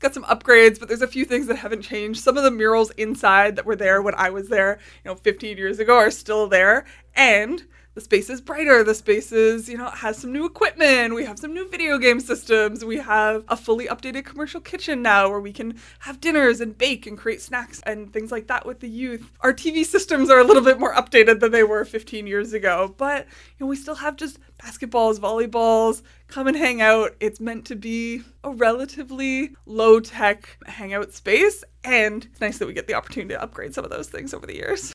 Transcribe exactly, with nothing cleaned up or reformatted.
got some upgrades, but there's a few things that haven't changed. Some of the murals inside that were there when I was there, you know, fifteen years ago are still there. And the space is brighter. The space is, you know, has some new equipment. We have some new video game systems. We have a fully updated commercial kitchen now where we can have dinners and bake and create snacks and things like that with the youth. Our T V systems are a little bit more updated than they were fifteen years ago, but, you know, we still have just basketballs, volleyballs. Come and hang out. It's meant to be a relatively low-tech hangout space, and it's nice that we get the opportunity to upgrade some of those things over the years.